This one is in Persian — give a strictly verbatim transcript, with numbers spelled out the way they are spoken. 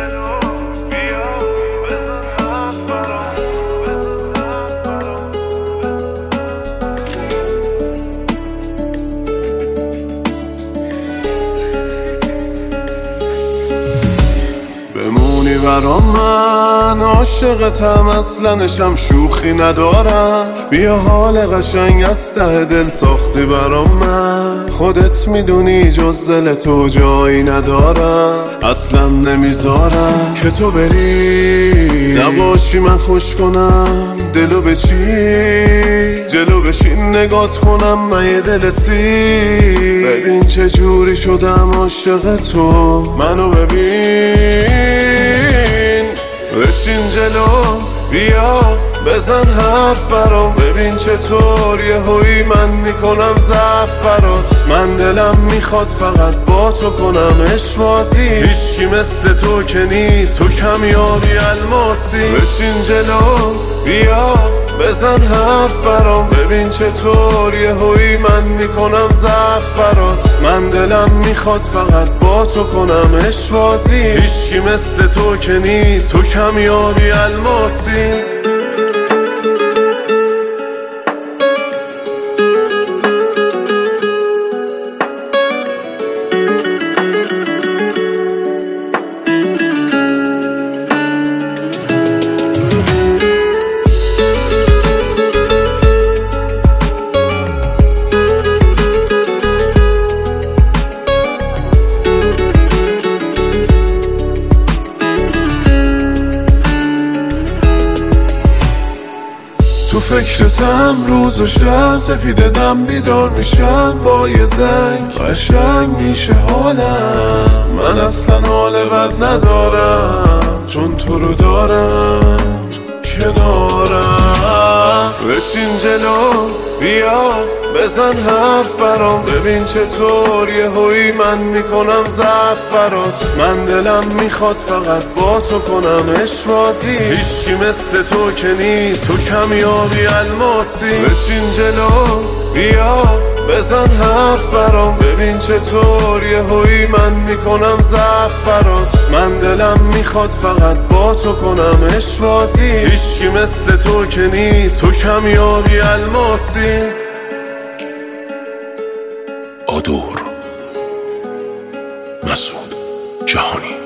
بمونی برام، من عاشقتم، اصلنشم شوخی ندارم. بیا حال قشنگ از ته دل ساختی برام، من خودت میدونی جز دل تو جایی ندارم. اصلا نمیذارم که تو بری نباشی من خوش کنم دلو به چی جلو بشین نگات کنم من یه دل سی. ببین چه جوری شدم عاشق تو، منو ببین. بشین جلو بیا بزن حرف برام، ببین چطور یه هوی من میکنم ضعف برات. من دلم میخواد فقط با تو کنم عشق‌بازی، هیچکی مثل تو که نیست، تو کمیابی الماسی. بشین جلو بیا بزن حرف برام، ببین چطور یه هوی من میکنم ضعف برات. من دلم میخواد فقط با تو کنم عشق‌بازی، هیچکی مثل تو که نیست، تو کمیابی الماسی. تو فکرتم روز و شب، سپیده دم بیدار میشم با یه زنگ، قشنگ میشه حالم. من اصلا حال بد ندارم چون تو رو دارم کنارم. بشین جلو بیا بزن حرف برام، ببین چطور یه هوی من میکنم ضعف برات. من دلم میخواد فقط با تو کنم عشق‌بازی، هیچکی مثل تو که نیست، تو کمیابی الماسی. بشین جلو بیا بزن حرف برام، ببین چطور یه هوی من میکنم ضعف برات. من دلم میخواد فقط با تو کنم عشق‌بازی، هیچکی مثل تو که نیست، تو کمیابی الماسی. آدور مسعود جهانی.